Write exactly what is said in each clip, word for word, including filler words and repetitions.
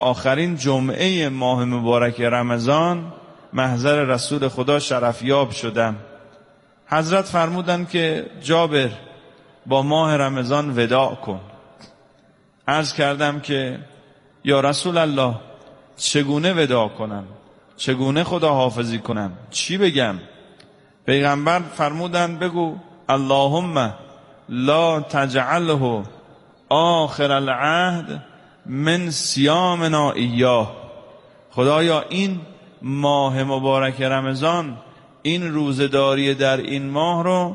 آخرین جمعه ماه مبارک رمضان محضر رسول خدا شرفیاب شدم. حضرت فرمودند که جابر با ماه رمضان وداع کن. عرض کردم که یا رسول الله چگونه وداع کنم؟ چگونه خدا حافظی کنم؟ چی بگم؟ پیغمبر فرمودند بگو اللهم لا تجعله آخر العهد من صیامنا ایاه. خدایا این ماه مبارک رمضان، این روزداری در این ماه رو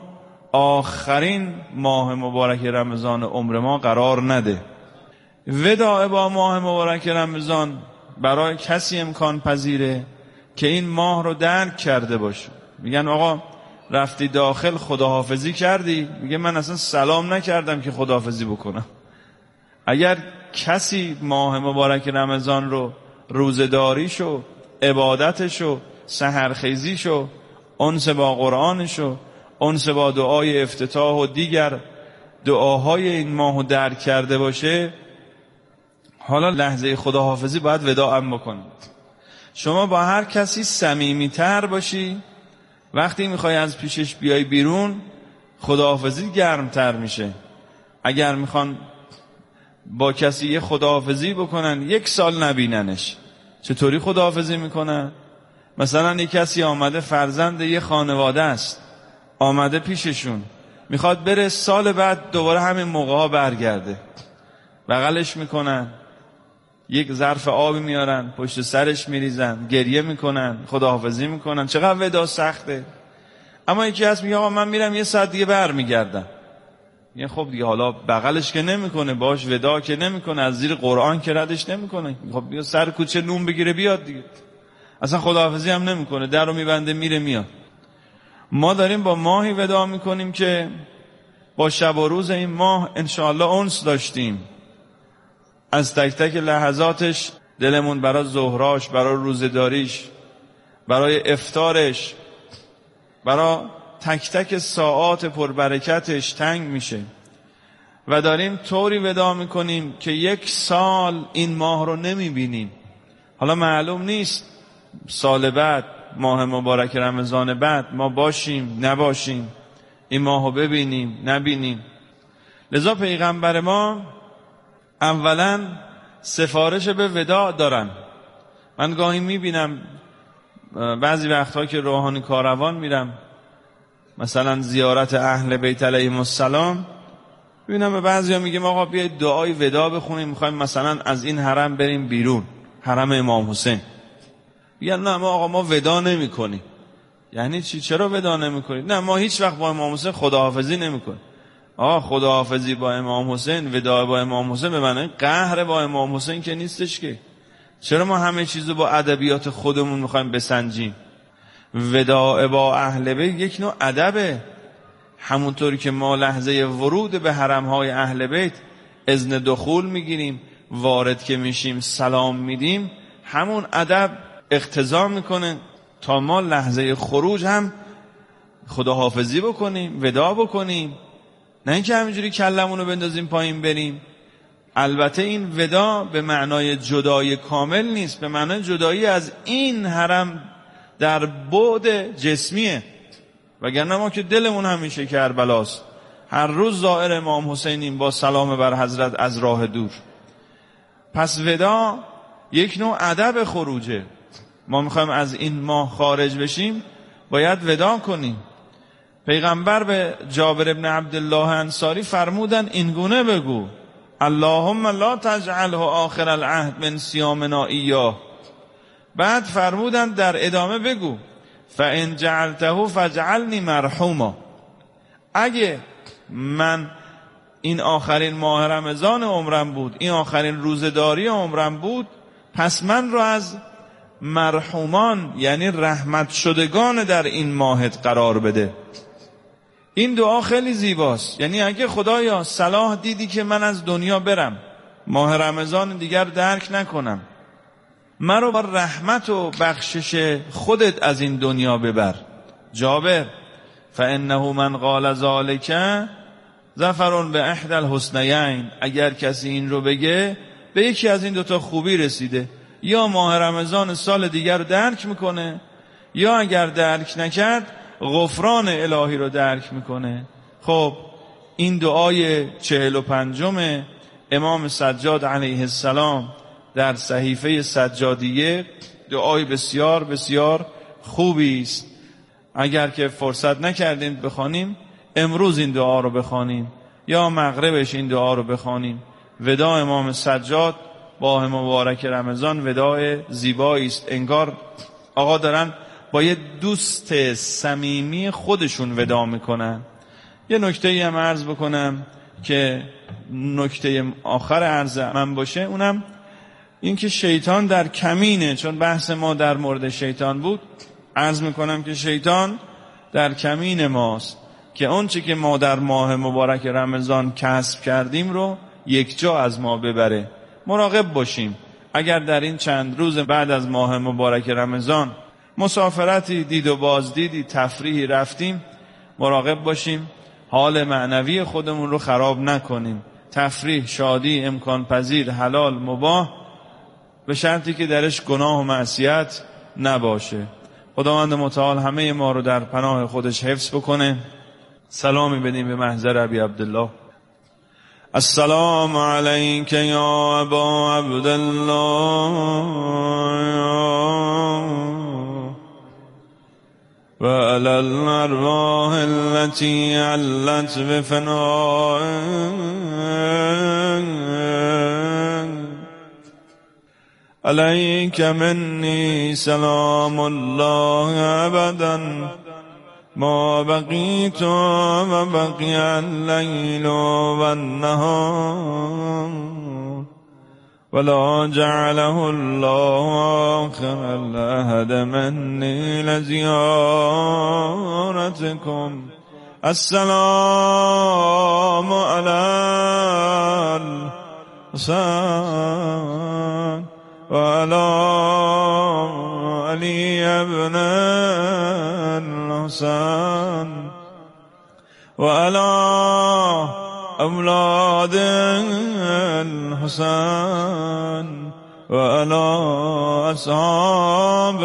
آخرین ماه مبارک رمضان عمر ما قرار نده. وداع با ماه مبارک رمضان برای کسی امکان پذیره که این ماه رو درک کرده باشه. میگن آقا رفتی داخل خداحافظی کردی؟ میگه من اصلا سلام نکردم که خداحافظی بکنم. اگر کسی ماه مبارک رمضان رو روزداریشو، عبادتشو، سحرخیزیشو، انس با قرآنشو، انس با دعای افتتاح و دیگر دعاهای این ماهو درک کرده باشه، حالا لحظه خداحافظی باید وداعم بکنید. شما با هر کسی صمیمیتر باشی، وقتی میخوای از پیشش بیای بیرون خداحافظی گرمتر میشه. اگر میخوان با کسی یه خداحافظی بکنن یک سال نبیننش، چطوری خداحافظی میکنن؟ مثلا یک کسی آمده، فرزند یه خانواده است، آمده پیششون، میخواد بره سال بعد دوباره همین موقع ها برگرده، بغلش میکنن، یک ظرف آبی میارن پشت سرش میریزن، گریه میکنن، خداحافظی میکنن. چقدر ودا سخته. اما یکی هست میگه آقا من میرم یه ساعت دیگه برمیگردم. یه خب دیگه حالا بغلش که نمیکنه، باش ودا که نمیکنه، از زیر قرآن که ردش نمیکنه، خب بیا سر کوچه نون بگیره بیاد دیگه. اصلا خداحافظی هم نمیکنه، در رو میبنده میره میاد. ما داریم با ماهی ودا میکنیم که با شب و روز این ماه انشاءالله انس داشتیم. از تک تک لحظاتش دلمون برای ظهراش، برای روزداریش، برای افطارش، برای تک تک ساعات پربرکتش تنگ میشه و داریم طوری ودا میکنیم که یک سال این ماه رو نمیبینیم. حالا معلوم نیست سال بعد، ماه مبارک رمضان بعد ما باشیم نباشیم، این ماه رو ببینیم نبینیم. لذا پیغمبر ما اولا سفارش به وداع دارن. من گاهی میبینم بعضی وقتها که روحانی کاروان میرم، مثلا زیارت اهل بیت علیهم السلام، ببینم به بعضیا میگم آقا بیاید دعای وداع بخونیم، میخوایم مثلا از این حرم بریم بیرون، حرم امام حسین. میگن نه ما آقا ما وداع نمیکنیم. یعنی چی؟ چرا وداع نمیکنید؟ نه ما هیچ وقت با امام حسین خداحافظی نمیکنیم. آه خداحافظی با امام حسین، وداع با امام حسین به معنی قهر با امام حسین که نیستش که. چرا ما همه چیزو با ادبیات خودمون میخوایم بسنجیم؟ وداع با اهل بیت یک نوع ادبه. همونطوری که ما لحظه ورود به حرمهای اهل بیت اذن دخول میگیریم، وارد که میشیم سلام میدیم، همون ادب اقتضا میکنه تا ما لحظه خروج هم خداحافظی بکنیم، وداع بکنیم، نه اینکه همینجوری کلمونو بندازیم پایین بریم. البته این وداع به معنای جدایی کامل نیست، به معنای جدایی از این حرم در بعد جسمیه. وگرنه ما که دلمون همیشه کربلاست، هر روز زائر امام حسینیم با سلام بر حضرت از راه دور. پس وداع یک نوع ادب خروجه. ما میخوایم از این ماه خارج بشیم، باید وداع کنیم. پیغمبر به جابر ابن عبدالله انصاری فرمودن اینگونه بگو اللهم لا تجعله آخر العهد من صیامنا ایاه. بعد فرمودن در ادامه بگو فان جعلته فاجعلنی مرحوما. اگه من این آخرین ماه رمضان عمرم بود، این آخرین روزداری عمرم بود، پس من رو از مرحومان یعنی رحمت شدگان در این ماهت قرار بده. این دعا خیلی زیباست. یعنی اگه خدایا صلاح دیدی که من از دنیا برم، ماه رمضان دیگر درک نکنم، من رو با رحمت و بخشش خودت از این دنیا ببر. جابر فانه من قال ذلک ظفر به احدى الحسنیین. اگر کسی این رو بگه به یکی از این دوتا خوبی رسیده، یا ماه رمضان سال دیگر رو درک میکنه، یا اگر درک نکرد غفران الهی رو درک میکنه. خب این دعای چهل و پنجم امام سجاد علیه السلام در صحیفه سجادیه دعای بسیار بسیار خوبی است. اگر که فرصت نکردیم بخوانیم، امروز این دعا رو بخوانیم یا مغربش این دعا رو بخوانیم. وداع امام سجاد ماه مبارک رمضان وداع زیبایی است. انگار آقا دارن با یه دوست صمیمی خودشون وداع میکنن. یه نکته‌ای هم عرض بکنم که نکته آخر عرض من باشه، اونم این که شیطان در کمینه. چون بحث ما در مورد شیطان بود، عرض میکنم که شیطان در کمین ماست که اون چی که ما در ماه مبارک رمضان کسب کردیم رو یک جا از ما ببره. مراقب باشیم اگر در این چند روز بعد از ماه مبارک رمضان مسافرتی دید و بازدیدی تفریحی رفتیم، مراقب باشیم حال معنوی خودمون رو خراب نکنیم. تفریح، شادی، امکان پذیر، حلال، مباح، به شرطی که درش گناه و معصیت نباشه. خداوند متعال همه ما رو در پناه خودش حفظ بکنه. سلامی بدیم به محضر ابی عبدالله. السلام علیک یا ابا عبدالله و علی الارواح التي علت بفنائك علیک منی سلام الله ابدا ما بقیت و بقی اللیل و النهار ولا جعله الله آخر العهد منی لزیارتكم. السلام علی الحسین و علی علی ابن الحسین و علی اولاد الحسین و علی اصحاب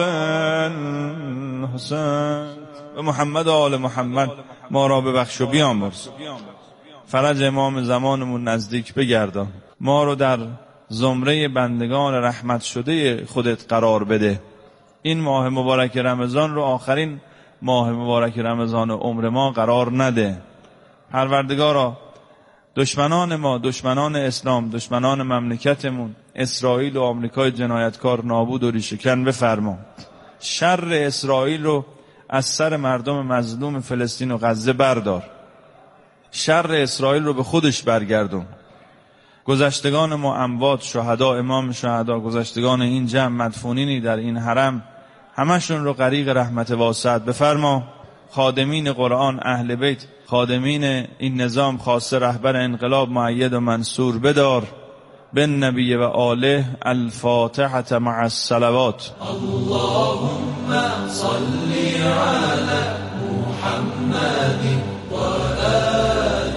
الحسین و محمد و آل محمد. ما را ببخش و بیامرز، فرج امام زمانمون نزدیک بگردان، ما رو در زمره بندگان رحمت شده خودت قرار بده. این ماه مبارک رمضان رو آخرین ماه مبارک رمضان عمر ما قرار نده. پروردگارا دشمنان ما، دشمنان اسلام، دشمنان مملکتمون، اسرائیل و آمریکای جنایتکار نابود و ریشه‌کن بفرما. شر اسرائیل رو از سر مردم مظلوم فلسطین و غزه بردار. شر اسرائیل رو به خودش برگردون. گذشتگان ما، اموات، شهدا، امام شهدا، گذشتگان این جمع، مدفونینی در این حرم، همشون رو غریق رحمت واسعت بفرما. خادمین قرآن، اهل بیت، خادمین این نظام، خاصه رهبر انقلاب مؤید و منصور بدار. بالنبی و آله. الفاتحة مع الصلوات. اللهم صل على محمد و آل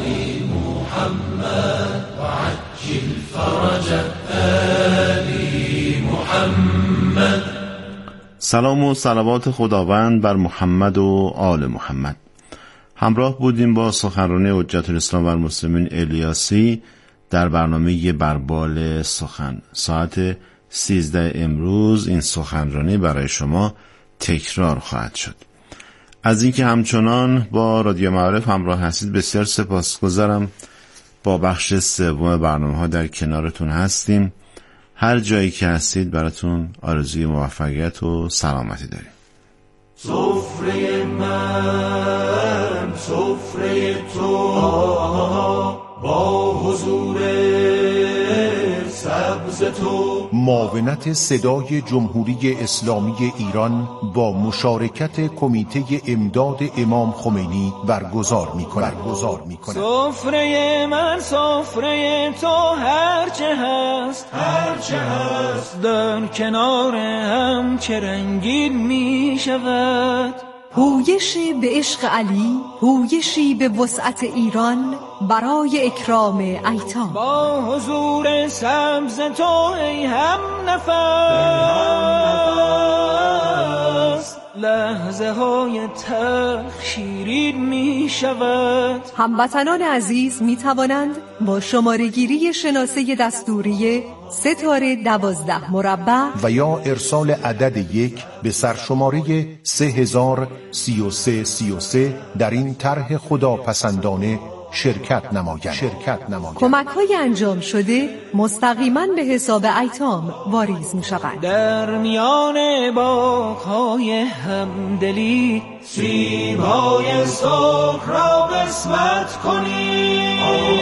محمد وعجل فرج آل محمد. سلام و صلوات خداوند بر محمد و آل محمد. همراه بودیم با سخنرانی حجت الاسلام و المسلمین الیاسی در برنامه بربال سخن. ساعت سیزده امروز این سخنرانی برای شما تکرار خواهد شد. از اینکه همچنان با رادیو معارف همراه هستید بسیار سپاسگزارم. با بخش سوم برنامه ها در کنارتون هستیم. هر جایی که هستید براتون آرزوی موفقیت و سلامتی داریم. سفره من، سفره تو، با حضور سبز تو. معاونت صدای جمهوری اسلامی ایران با مشارکت کمیته امداد امام خمینی برگزار می‌کند. سفره من، سفره تو، هرچه هست هرچه هست در کنار هم چه رنگین می شود. هویشی به عشق علی، هویشی به وسعت ایران برای اکرام ایتام. با حضور سبز تو ای هم نفس، لحظه های تلخ شیرین می شود. هموطنان عزیز می توانند با شماره گیری شناسه دستوری ستاره دوازده مربع و یا ارسال عدد یک به سرشماره سه هزار سی و سه سی و سه در این طرح خداپسندانه شرکت نمایند. شرکت نمایند. کمک‌های انجام شده مستقیما به حساب ایتام واریز می‌شوند. در میان باغ‌های همدلی سیب‌های سرخ را قسمت کنی،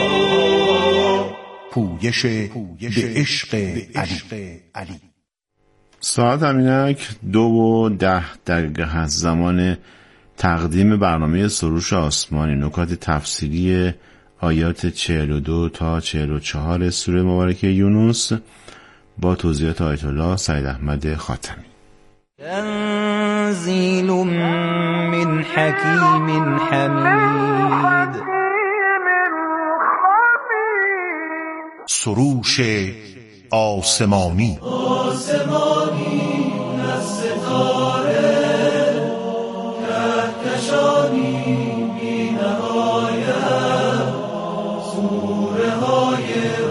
پویش به عشق علی. ساعت همینک دو و ده دقیقه از زمان تقدیم برنامه سروش آسمانی، نکات تفسیری آیات چهل و دو تا چهل و چهار سوره مبارکه یونس با توضیحات آیت الله سید احمد خاتمی. تنزیل من حکیم حمید. سروش آسمانی آسمانی از ستاره، کهکشانی بی نهایت، سوره های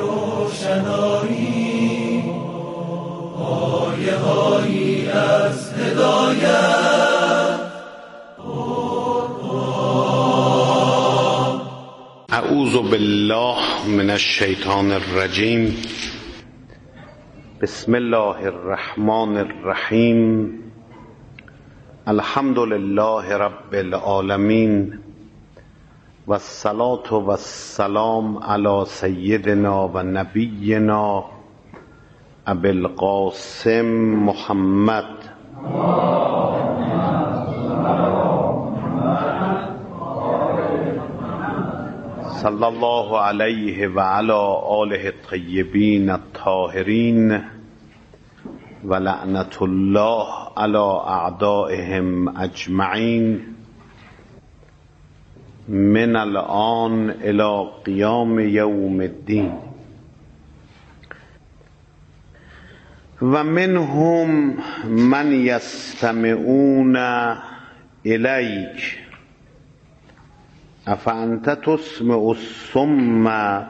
روشنایی، آیه هایی از هدایت. اعوذ بالله من الشیطان الرجیم. بسم الله الرحمن الرحیم. الحمد لله رب العالمین و الصلاة و السلام علی سیدنا و نبینا ابی القاسم محمد صلی الله علیه و علی آله الطیبین الطاهرین و لعنت الله علی اعدائهم اجمعین من الان الی قیام یوم الدین. و منهم من یستمعون الیک افانت تسمع الصم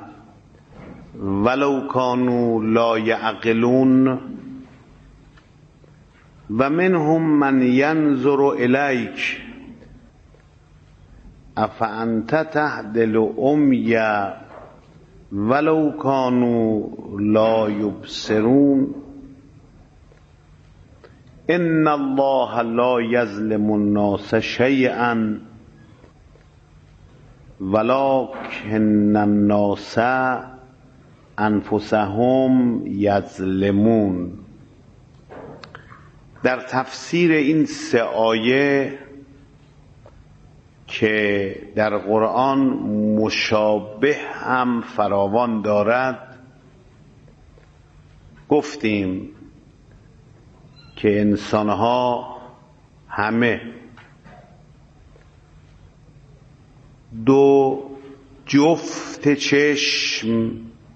ولو کانوا لا یعقلون و منهم من ینظر الیک افانت تهدی العمی ولو کانوا لا یبصرون ان الله لا یظلم الناس شیئا ولکن الناس انفسهم یظلمون. در تفسیر این سه آیه که در قرآن مشابه هم فراوان دارد گفتیم که انسانها همه دو جفت چشم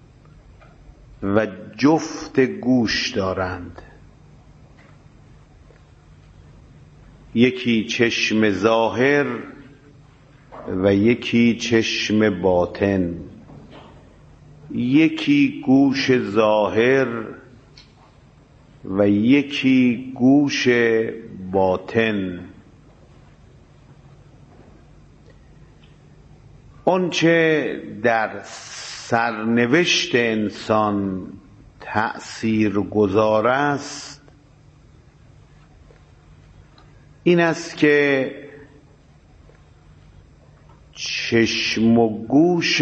و جفت گوش دارند، یکی چشم ظاهر و یکی چشم باطن، یکی گوش ظاهر و یکی گوش باطن. آنچه در سرنوشت انسان تأثیر گذار است این است که چشم و گوش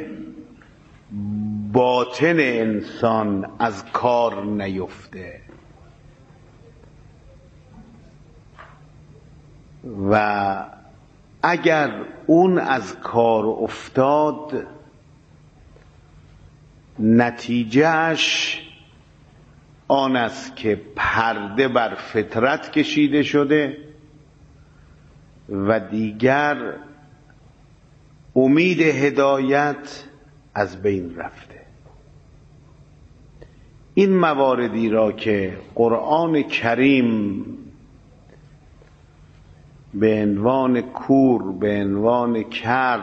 باطن انسان از کار نیفته و اگر اون از کار افتاد نتیجهش آن است که پرده بر فطرت کشیده شده و دیگر امید هدایت از بین رفته. این مواردی را که قرآن کریم به عنوان کور، به عنوان کر،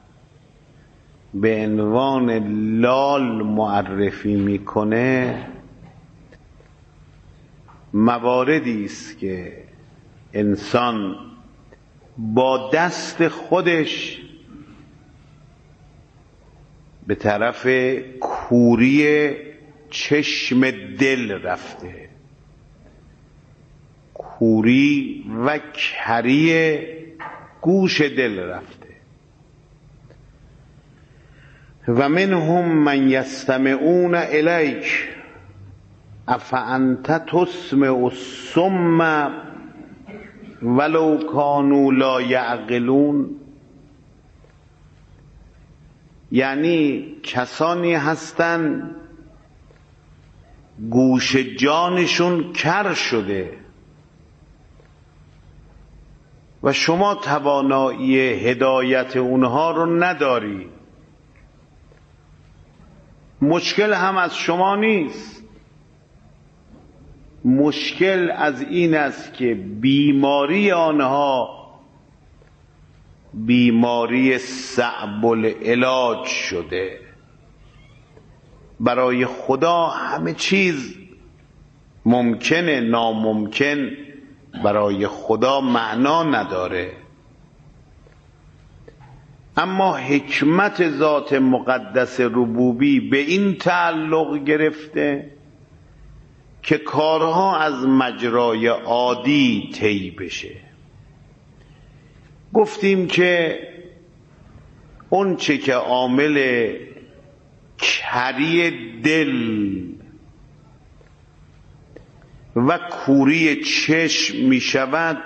به عنوان لال معرفی میکنه، مواردی است که انسان با دست خودش به طرف کوری چشم دل رفته، کوری و کری گوش دل رفته. و منهم من یستمعون الیک افانت تسمع الصم ولو کانوا لا یعقلون. یعنی کسانی هستند گوش جانشون کر شده و شما توانایی هدایت اونها رو نداری. مشکل هم از شما نیست، مشکل از این است که بیماری آنها بیماری صعب العلاج شده. برای خدا همه چیز ممکنه، ناممکن برای خدا معنا نداره. اما حکمت ذات مقدس ربوبی به این تعلق گرفته که کارها از مجرای عادی طی بشه. گفتیم که اون چه که عامل کری دل و کوری چشم می شود،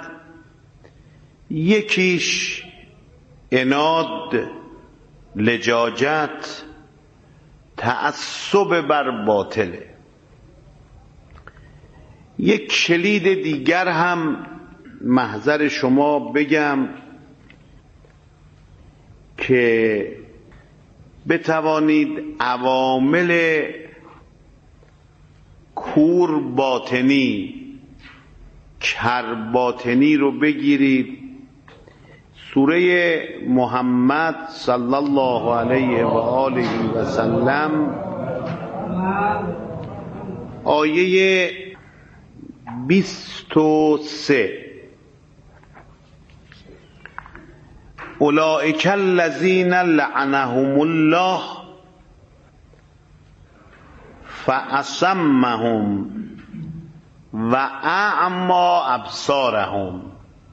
یکیش عناد، لجاجت، تعصب بر باطله. یک کلید دیگر هم محضر شما بگم که بتوانید عوامل کور باطنی، کر باطنی رو بگیرید. سوره محمد صلی الله علیه و آله و سلم آیه بیست و سه: اولئک الذین لعنهم الله فاصمهم و اعمی ابصارهم.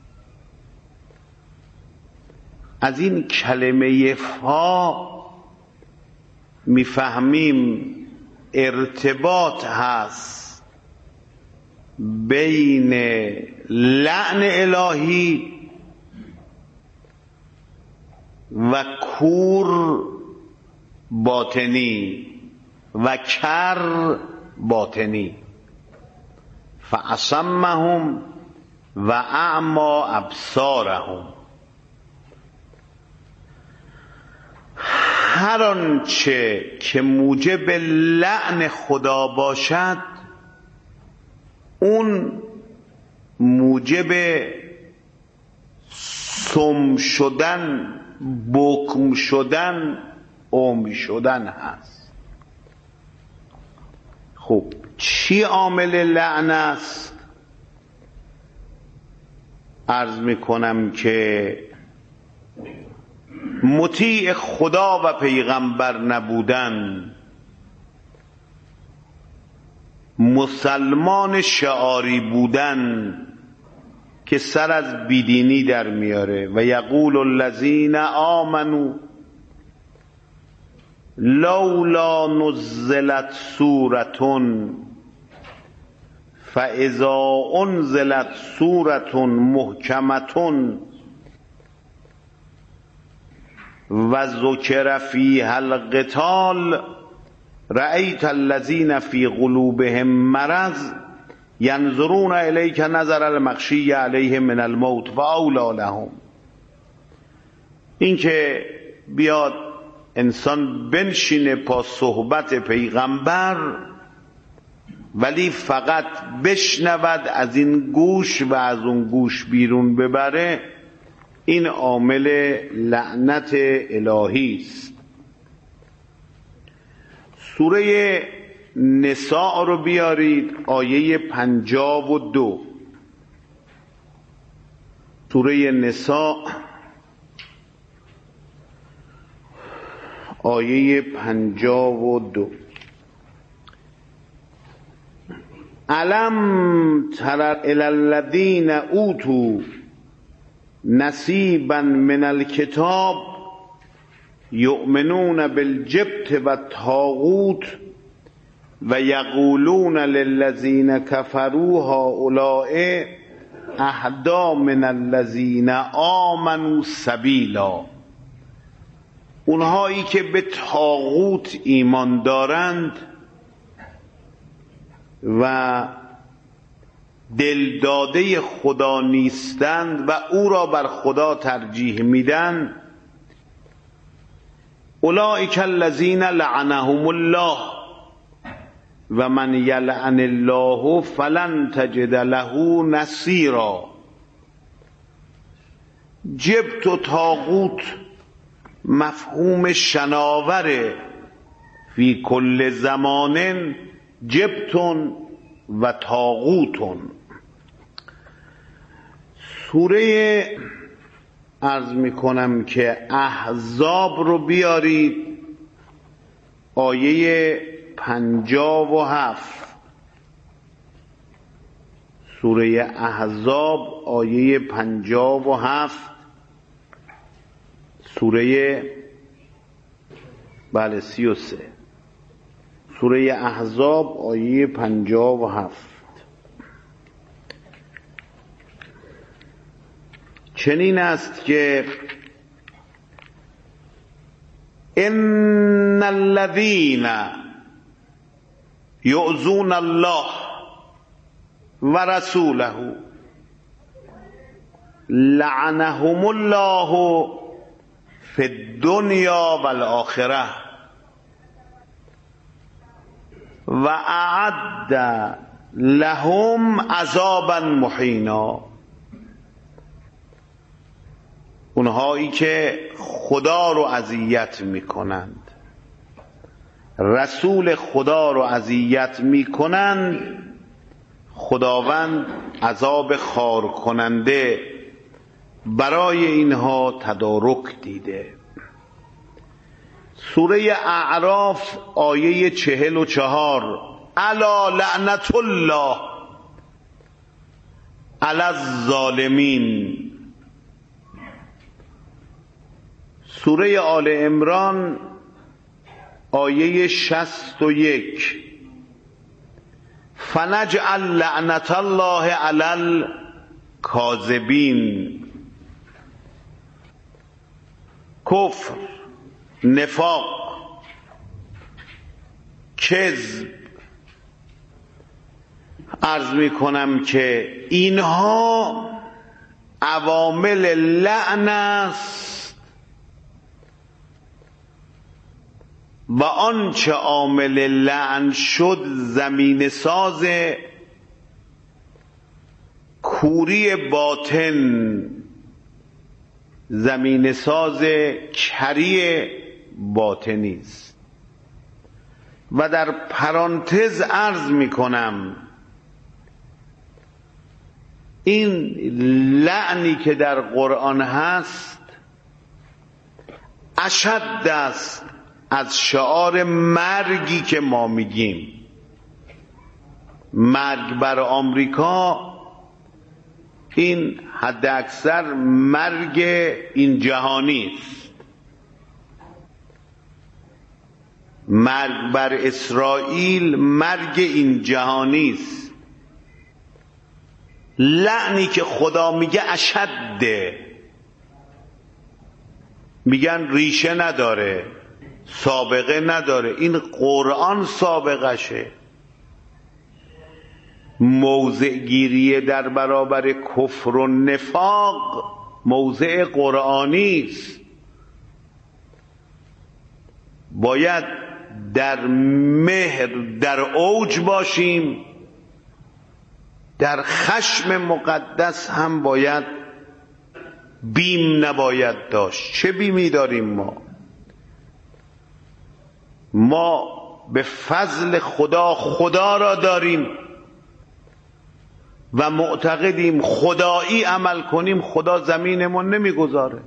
از این کلمه فا میفهمیم ارتباط هست بین لعن الهی و کور باطنی و کر باطنی. فاصمهم و اعمی ابصارهم. هر آنچه که موجب لعن خدا باشد، اون موجب سم شدن، بکم شدن، عمی شدن هست. خب چی عامل لعن است؟ عرض میکنم که مطیع خدا و پیغمبر نبودن، مسلمان شعاری بودن که سر از بیدینی در میاره. و یقول الذین آمنوا لولا نزلت سورة فاذا انزلت سورة محکمة و ذکر فیها القتال رأیت الذین فی قلوبهم مرض ینظرون الیک نظر المغشی علیهم من الموت و اولی لهم. این که بیاد انسان بنشینه پا صحبت پیغمبر ولی فقط بشنود از این گوش و از اون گوش بیرون ببره، این عامل لعنت الهی است. سوره نساء رو بیارید، آیه پنجاه و دو. سوره نساء آیه پنجاه و دو. الم تر الی الذین اوتوا نصیبا من الکتاب یؤمنون بالجبت و الطاغوت و یقولون للذین کفروا هؤلاء اهدی من الذین آمنوا سبیلا. اونهایی که به طاغوت ایمان دارند و دلداده خدا نیستند و او را بر خدا ترجیح میدن، اولئک الذین لعنهم الله و من یلعن الله فلن تجد له نصیرا. جبت و طاغوت مفهوم شناوره، فی کل زمان جبتون و طاغوتون. سوره عرض میکنم که احزاب رو بیارید، آیه پنجاه و هفت. سوره احزاب آیه پنجاه و هفت. سوره بله سی و سه. سوره احزاب آیه پنجاه و هفت. چنین است که ان الذین یؤذون الله و رسوله لعنهم الله فی الدنیا و الآخرة و اعد لهم عذابا مهینا. اونهایی که خدا رو اذیت میکنند، رسول خدا رو اذیت میکنند، خداوند عذاب خار کننده برای اینها تدارک دیده. سوره اعراف آیه چهل و چهار. الا لعنت الله علی الظالمین. سوره آل عمران آیه شصت و یک. فنجعل لعنت الله علی الکاذبین. کفر، نفاق، کذب، عرض می کنم که اینها عوامل لعن است و آنچه عامل لعن شد زمین ساز کوری باطن، زمین ساز کری باطنی است. و در پرانتز عرض می کنم این لعنی که در قرآن هست اشد است از شعار مرگی که ما میگیم. مرگ بر آمریکا این حد اکثر مرگ این جهانی است. مرگ بر اسرائیل مرگ این جهانی است. لعنی که خدا میگه اشده، میگن ریشه نداره، سابقه نداره. این قرآن سابقشه. موضع گیری در برابر کفر و نفاق موضع قرآنی است. باید در مهر در اوج باشیم، در خشم مقدس هم باید بیم نباید داشت. چه بیمی داریم ما؟ ما به فضل خدا خدا را داریم و معتقدیم خدایی عمل کنیم خدا زمینمون نمیگذاره.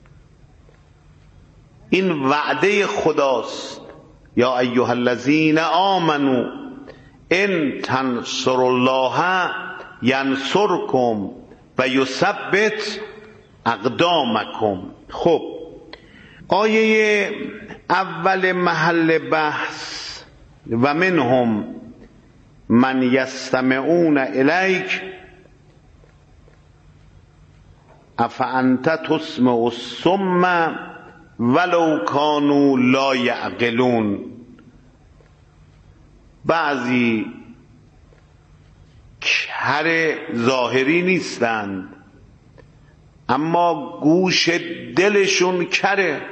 این وعده خداست. یا ایها الذین آمنوا ان تنصروا الله ینصرکم و یثبت اقدامکم. خب آیه اول محل بحث و منهم من یستمعون الیک افانت تسمع الصم ولو کانوا لا یعقلون. بعضی کر ظاهری نیستند اما گوش دلشون کره.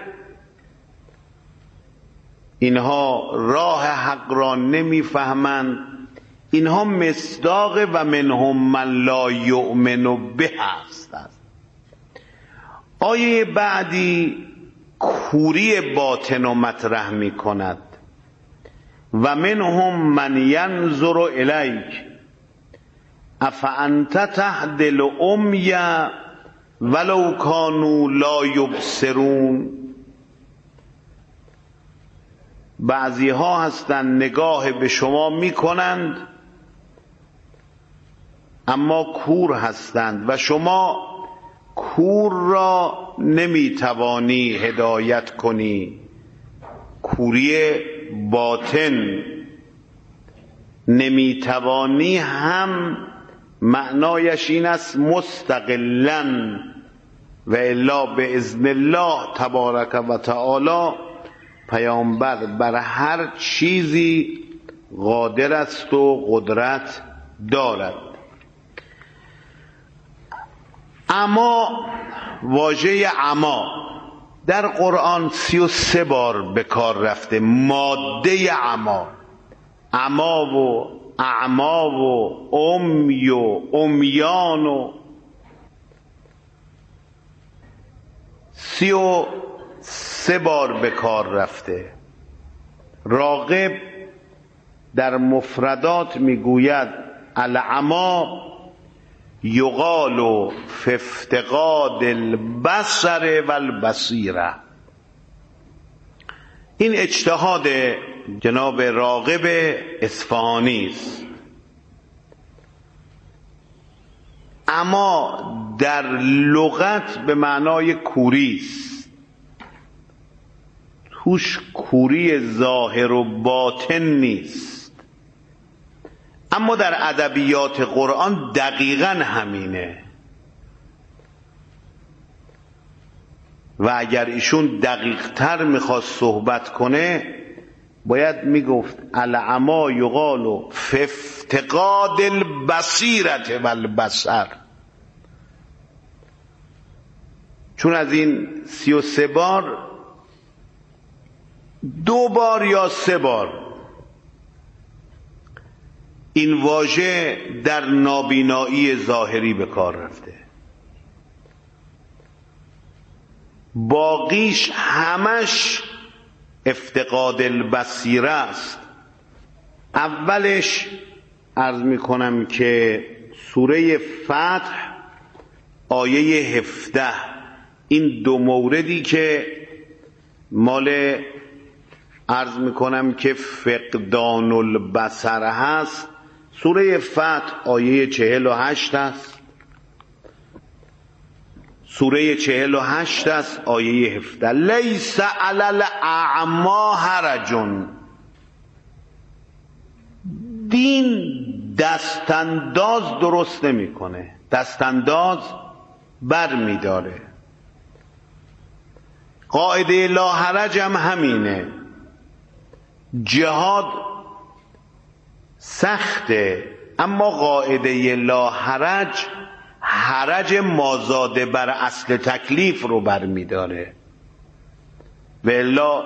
اینها راه حق را نمیفهمند. اینها مصداق و منهم من لا یؤمن به هستند. آیه بعدی کوری باطن و مطرح می کند. و منهم من ینظر الیک افانت تهدی العمی ولو کانوا لا یبصرون. بعضی ها هستند نگاه به شما می کنند اما کور هستند و شما کور را نمی توانی هدایت کنی. کوری باطن نمی توانی هم معنایش این است مستقلاً و الا به اذن الله تبارک و تعالی. پیامبر بر هر چیزی قادر است و قدرت دارد. اما واژه اما در قرآن سی و سه بار به کار رفته. ماده اما، اما و اعما و امی و امیان و سی و سه بار به کار رفته. راغب در مفردات میگوید العما یقال فی افتقاد البصر و البصیره. این اجتهاد جناب راغب اصفهانی است. اما در لغت به معنای کوری است. توش کوری ظاهر و باطن نیست. اما در ادبیات قرآن دقیقاً همینه. و اگر ایشون دقیق تر میخواست صحبت کنه باید میگفت العما یقال فی افتقاد البصیرة و البصر. چون از این سی و سه بار دو بار یا سه بار این واژه در نابینایی ظاهری به کار رفته. باقیش همش افتقاد البصیره است. اولش عرض می کنم که سوره فتح آیه هفده، این دو موردی که مال عرض می کنم که فقدان البصر هست، سوره فتح آیه چهل و هشت است. سوره چهل و هشت است آیه هفده. لیس علی الاعما حرج. دین دستانداز درست نمیکنه، دستانداز بر میداره. قاعده لا حرج هم همینه. جهاد سخته اما قاعده لا حرج حرج مازاده بر اصل تکلیف رو برمیداره و الا